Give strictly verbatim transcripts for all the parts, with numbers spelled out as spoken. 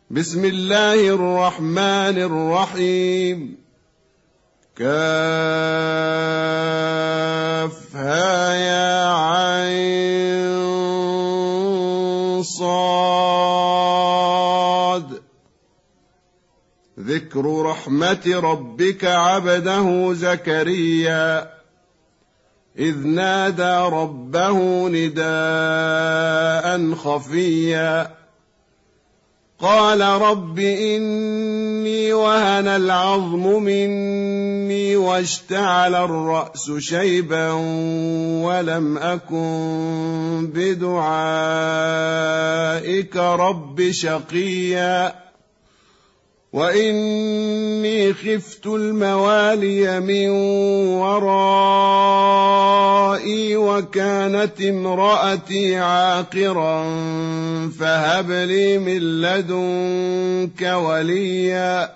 بسم الله الرحمن الرحيم. كافها يا عين صاد. ذكر رحمة ربك عبده زكريا إذ نادى ربه نداء خفيا قال رب إني وهن العظم مني واشتعل الرأس شيبا ولم أكن بدعائك رب شقيا وإني خفت الموالي من ورائي وكانت امرأتي عاقرا فهب لي من لدنك وليا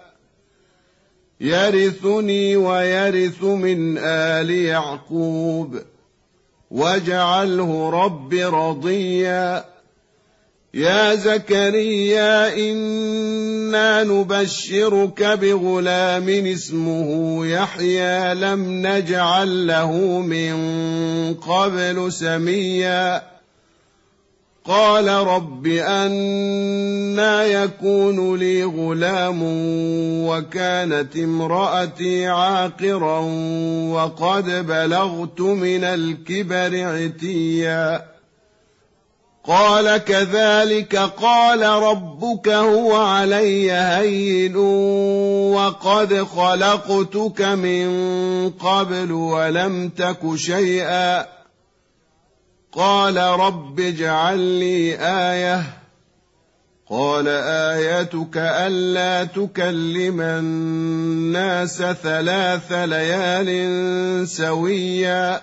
يرثني ويرث من آل يعقوب واجعله رب رضيا. يا زكريا إنا نبشرك بغلام اسمه يحيى لم نجعل له من قبل سميا قال رب أنى يكون لي غلام وكانت امرأتي عاقرا وقد بلغت من الكبر عتيا قال كذلك قال ربك هو علي هين وقد خلقتك من قبل ولم تك شيئا قال رب اجعل لي آية قال آيتك ألا تكلم الناس ثلاث ليال سويا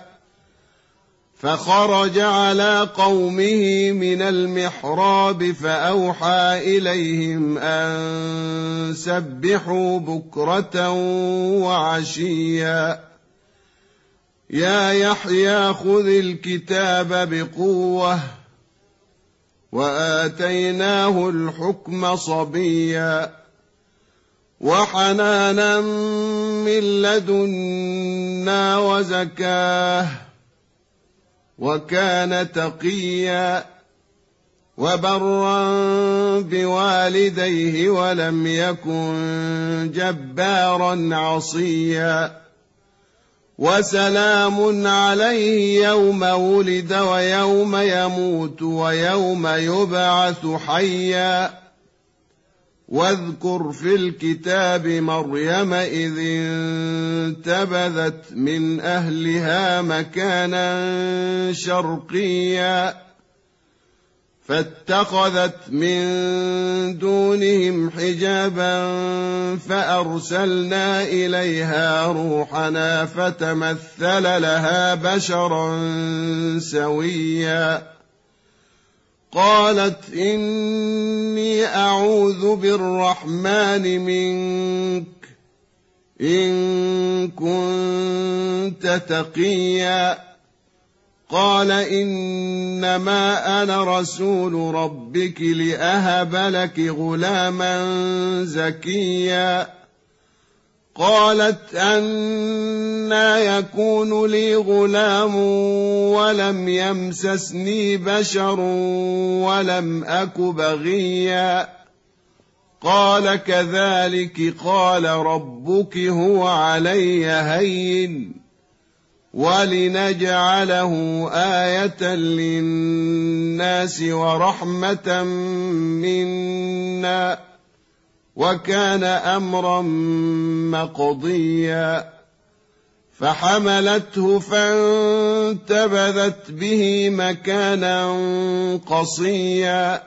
فخرج على قومه من المحراب فأوحى إليهم أن سبحوا بكرة وعشيا يا يحيى خذ الكتاب بقوة وآتيناه الحكم صبيا وحنانا من لدنا وزكاه وكان تقيا وبرا بوالديه ولم يكن جبارا عصيا وسلام عليه يوم ولد ويوم يموت ويوم يبعث حيا واذكر في الكتاب مريم إذ انتبذت من أهلها مكانا شرقيا فاتخذت من دونهم حجابا فأرسلنا إليها روحنا فتمثل لها بشرا سويا قالت إني أعوذ بالرحمن منك إن كنت تقيا قال إنما أنا رسول ربك لأهب لك غلاما زكيا قالت أنى يكون لي غلام ولم يمسسني بشر ولم أك بغيا قال كذلك قال ربك هو علي هين ولنجعله آية للناس ورحمة منا وكان أمرا مقضيا فحملته فانتبذت به مكانا قصيا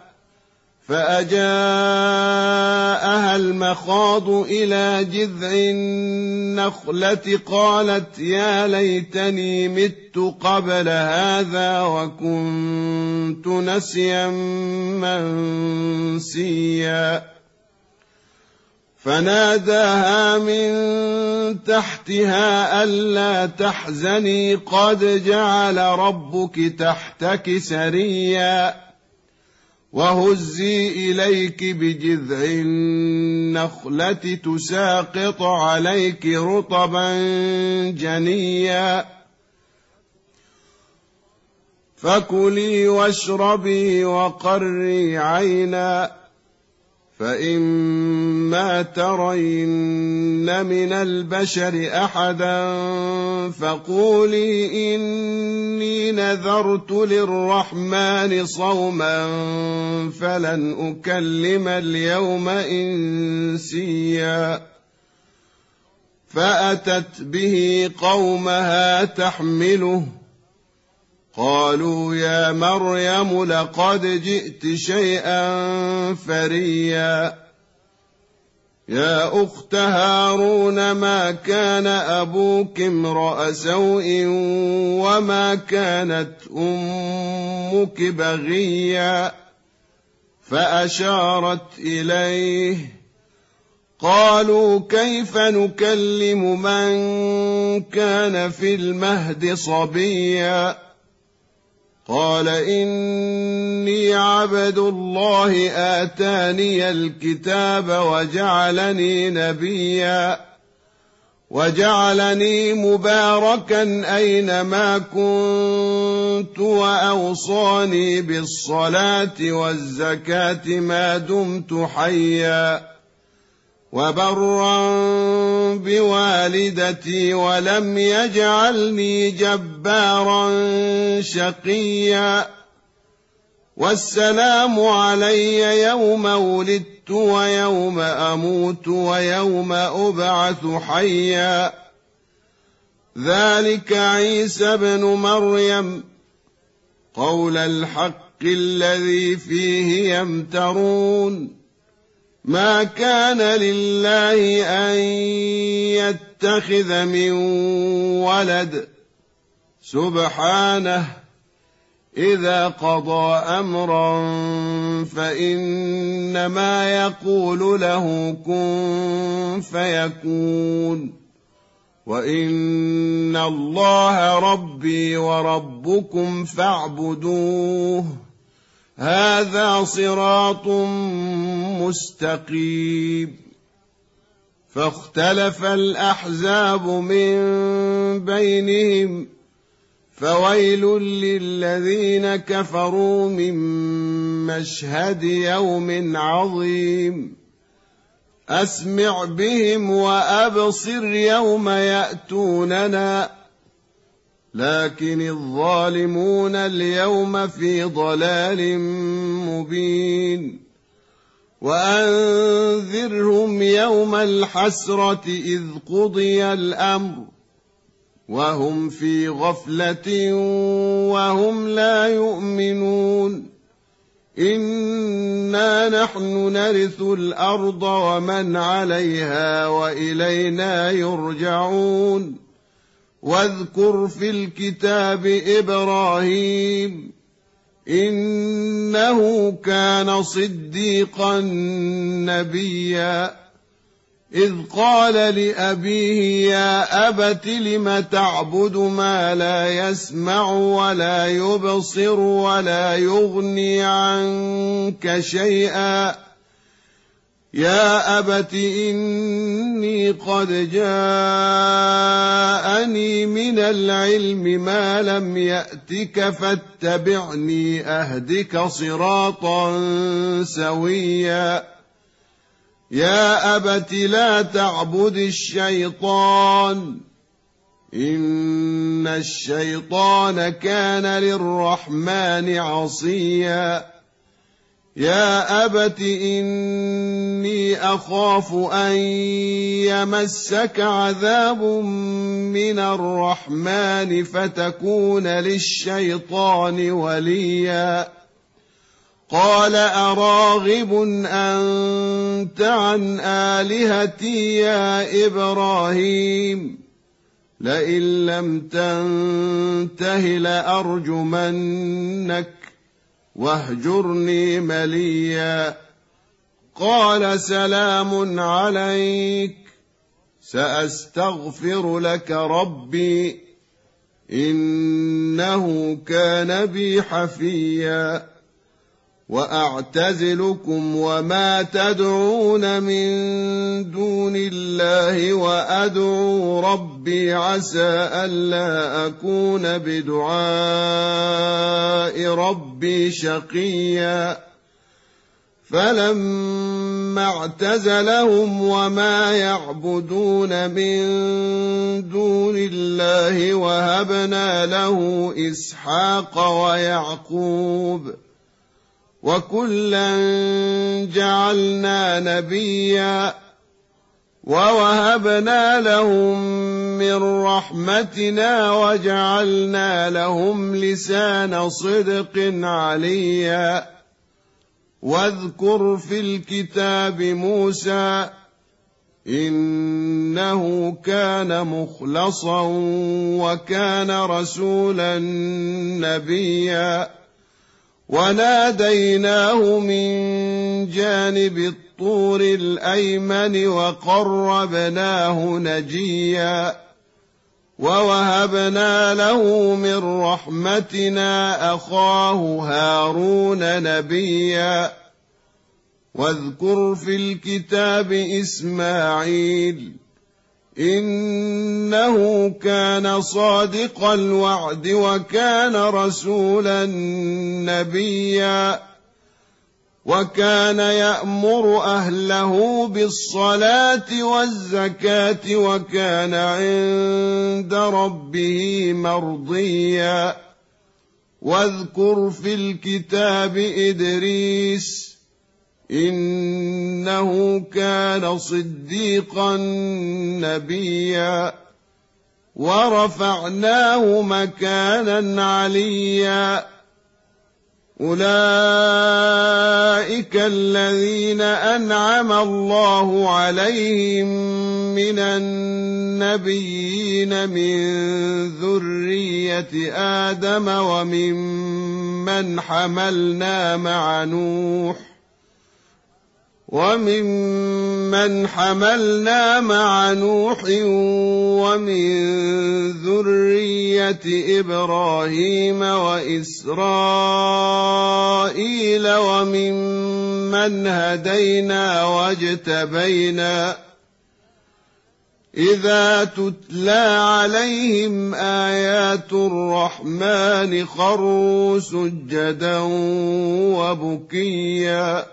فأجاءها المخاض إلى جذع النخلة قالت يا ليتني مت قبل هذا وكنت نسيا منسيا فناداها من تحتها ألا تحزني قد جعل ربك تحتك سريا وهزي إليك بجذع النخلة تساقط عليك رطبا جنيا فكلي واشربي وقري عينا فإما ترين من البشر أحدا فقولي إني نذرت للرحمن صوما فلن أكلم اليوم إنسيا فأتت به قومها تحمله قالوا يا مريم لقد جئت شيئا فريا يا أخت هارون ما كان أبوك امرأ سوء وما كانت أمك بغيا فأشارت إليه قالوا كيف نكلم من كان في المهد صبيا قال إني عبد الله آتاني الكتاب وجعلني نبيا وجعلني مباركا أينما كنت وأوصاني بالصلاة والزكاة ما دمت حيا وبرا بوالدتي ولم يجعلني جبارا شقيا والسلام علي يوم ولدت ويوم أموت ويوم أبعث حيا ذلك عيسى بن مريم قول الحق الذي فيه يمترون ما كان لله أن يتخذ من ولد سبحانه إذا قضى أمرا فإنما يقول له كن فيكون وإن الله ربي وربكم فاعبدوه هذا صراط مستقيم فاختلف الأحزاب من بينهم فويل للذين كفروا من مشهد يوم عظيم أسمع بهم وأبصر يوم يأتوننا لكن الظالمون اليوم في ضلال مبين وأنذرهم يوم الحسرة إذ قضي الأمر وهم في غفلة وهم لا يؤمنون إنا نحن نرث الأرض ومن عليها وإلينا يرجعون واذكر في الكتاب إبراهيم إنه كان صديقا نبيا إذ قال لأبيه يا أبت لم تعبد ما لا يسمع ولا يبصر ولا يغني عنك شيئا يا أبت إني قد جاءني من العلم ما لم يأتك فاتبعني أهدك صراطا سويا يا أبت لا تعبد الشيطان إن الشيطان كان للرحمن عصيا يا أبت إني أخاف أن يمسك عذاب من الرحمن فتكون للشيطان وليا قال أراغب أنت عن آلهتي يا إبراهيم لئن لم تنته لأرجمنك واهجرني مليا قال سلام عليك سأستغفر لك ربي إنه كان بي حفيا وأعتزلكم وما تدعون من دون الله وأدعو ربي عسى ألا أكون بدعاء ربي شقيا فلما اعتزلهم وما يعبدون من دون الله وهبنا له إسحاق ويعقوب وكلا جعلنا نبيا ووهبنا لهم من رحمتنا وجعلنا لهم لسان صدق عليا واذكر في الكتاب موسى إنه كان مخلصا وكان رسولا نبيا وناديناه من جانب الطور الأيمن وقربناه نجيا ووهبنا له من رحمتنا أخاه هارون نبيا واذكر في الكتاب إسماعيل إنه كان صادق الوعد وكان رسولا نبيا وكان يأمر أهله بالصلاة والزكاة وكان عند ربه مرضيا واذكر في الكتاب إدريس إنه كان صديقا نبيا ورفعناه مكانا عليا أولئك الذين أنعم الله عليهم من النبيين من ذرية آدم وممن حملنا مع نوح وممن حملنا مع نوح ومن ذرية إبراهيم وإسرائيل وممن هدينا واجتبينا إذا تتلى عليهم آيات الرحمن خروا سجدا وبكيا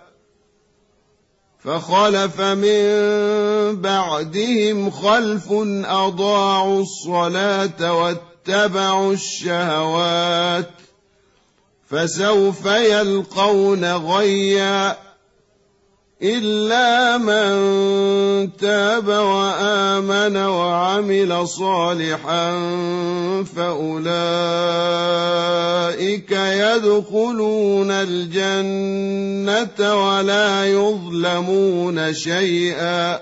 فخلف من بعدهم خلف أضاعوا الصلاة واتبعوا الشهوات فسوف يلقون غيا إلا من تاب وآمن وعمل صالحا فأولئك يدخلون الجنة ولا يظلمون شيئا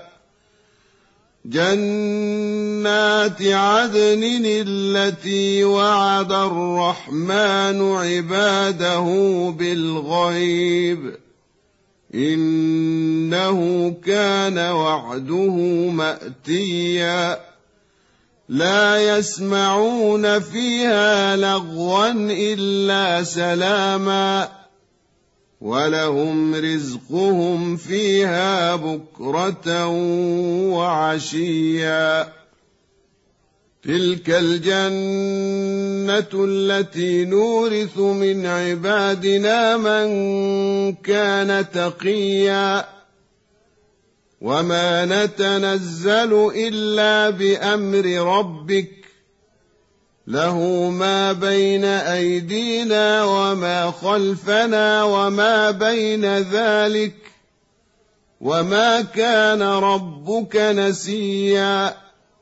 جنات عدن التي وعد الرحمن عباده بالغيب إنه كان وعده مأتيا لا يسمعون فيها لغوا إلا سلاما ولهم رزقهم فيها بكرة وعشيا تلك الجنة التي نورث من عبادنا من كان تقيا وما نتنزل إلا بأمر ربك له ما بين أيدينا وما خلفنا وما بين ذلك وما كان ربك نسيا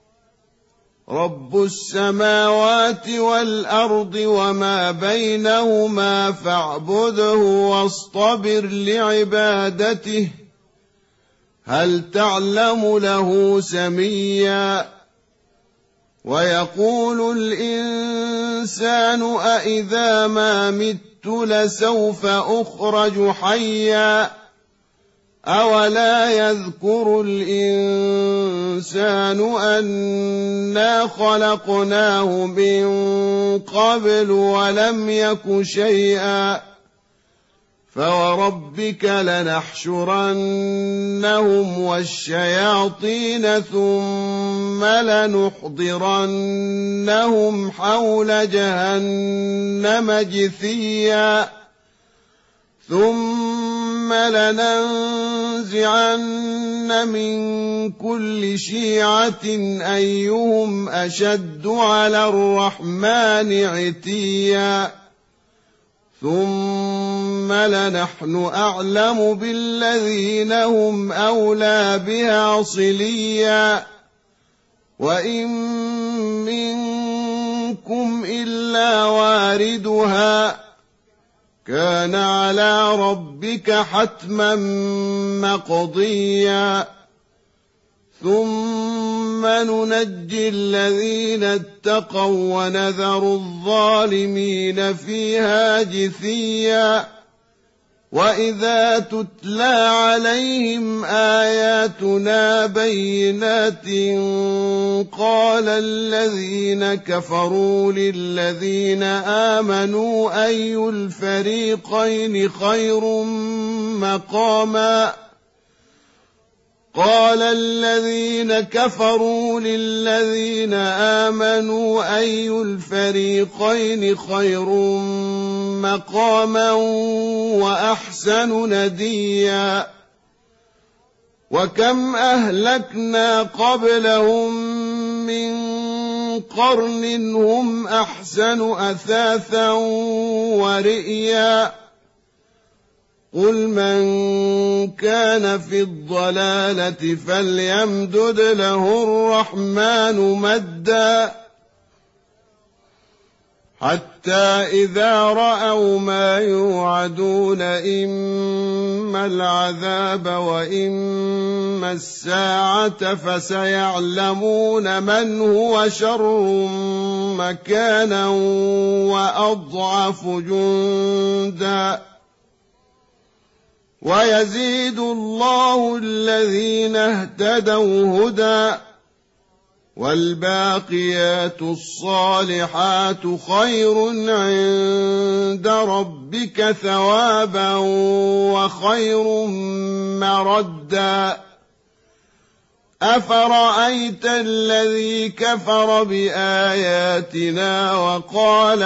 رب السماوات والأرض وما بينهما فاعبده واصطبر لعبادته هل تعلم له سميا ويقول الإنسان أإذا ما مت لسوف أخرج حيا أولا يذكر الإنسان أنا خلقناه من قبل ولم يك شيئا فوربك لنحشرنهم والشياطين ثم لنحضرنهم حول جهنم جثيا ثم لننزعن من كل شيعة أيهم أشد على الرحمن عتيا ثم لنحن أعلم بالذين هم أولى بها صليا وإن منكم إلا واردها كان على ربك حتما مقضيا ثم ننجي الذين اتقوا ونذر الظالمين فيها جثيا وإذا تتلى عليهم آياتنا بينات قال الذين كفروا للذين آمنوا أي الفريقين خير مقاما قال الذين كفروا للذين آمنوا أي الفريقين خير مقاما وأحسن نديا وكم أهلكنا قبلهم من قرن هم أحسن أثاثا ورئيا قل من كان في الضلالة فليمدد له الرحمن مدا حتى إذا رأوا ما يوعدون إما العذاب وإما الساعة فسيعلمون من هو شر مكانا وأضعف جندا ويزيد الله الذين اهتدوا هدى والباقيات الصالحات خير عند ربك ثوابا وخير مردا أفرأيت الذي كفر بآياتنا وقال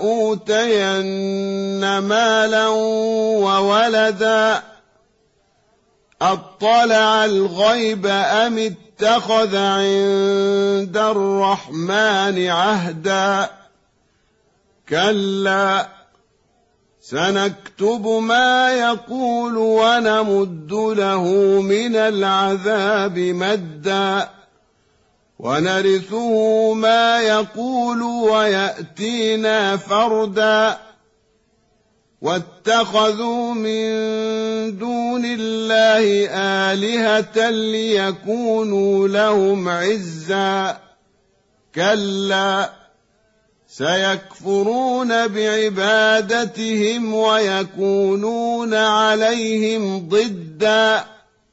لأوتين مالا وولدا أطلع الغيب أم اتخذ عند الرحمن عهدا كلا سنكتب ما يقول ونمد له من العذاب مدا ونرثه ما يقول ويأتينا فردا واتخذوا من دون الله آلهة ليكونوا لهم عزا كلا سيكفرون بعبادتهم ويكونون عليهم ضدا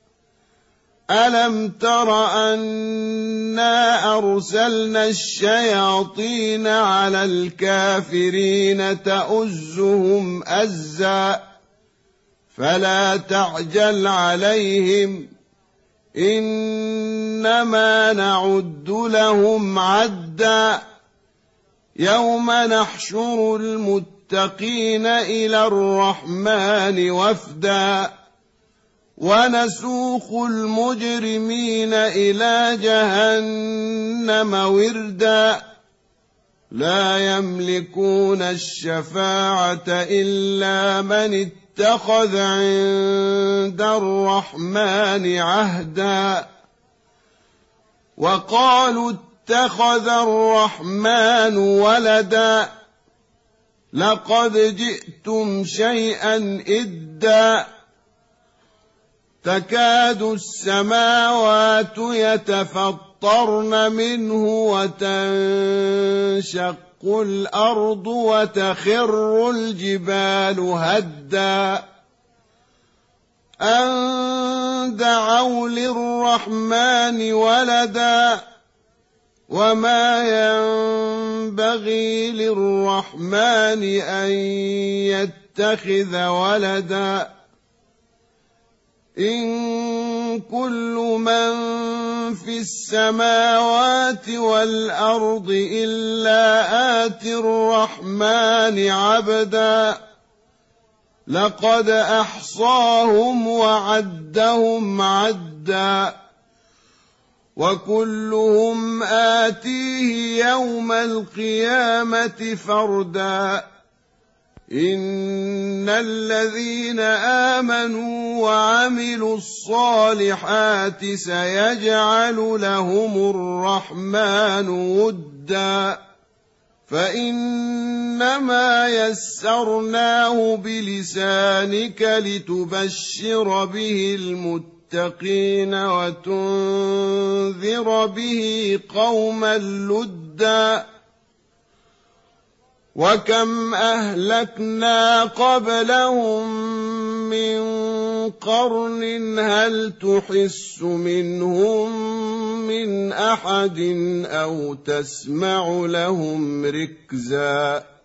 ألم تر أنا أرسلنا الشياطين على الكافرين تؤزهم أزا فلا تعجل عليهم إنما نعد لهم عدا يوم نحشر المتقين إلى الرحمن وفدا ونسوق المجرمين إلى جهنم وردا لا يملكون الشفاعة إلا من اتخذ عند الرحمن عهدا وقالوا اتخذ الرحمن ولدا لقد جئتم شيئا إدا تكاد السماوات يتفطرن منه وتنشق الأرض وتخر الجبال هدا أن دعوا للرحمن ولدا وما ينبغي للرحمن أن يتخذ ولدا إن كل من في السماوات والأرض إلا آتي الرحمن عبدا لقد أحصاهم وعدهم عدا وكلهم آتيه يوم القيامة فردا إن الذين آمنوا وعملوا الصالحات سيجعل لهم الرحمن ودا فإنما يسرناه بلسانك لتبشر به المتقين وتنذر به قوما لدا وكم أهلكنا قبلهم من قرن هل تحس منهم من أحد أو تسمع لهم ركزا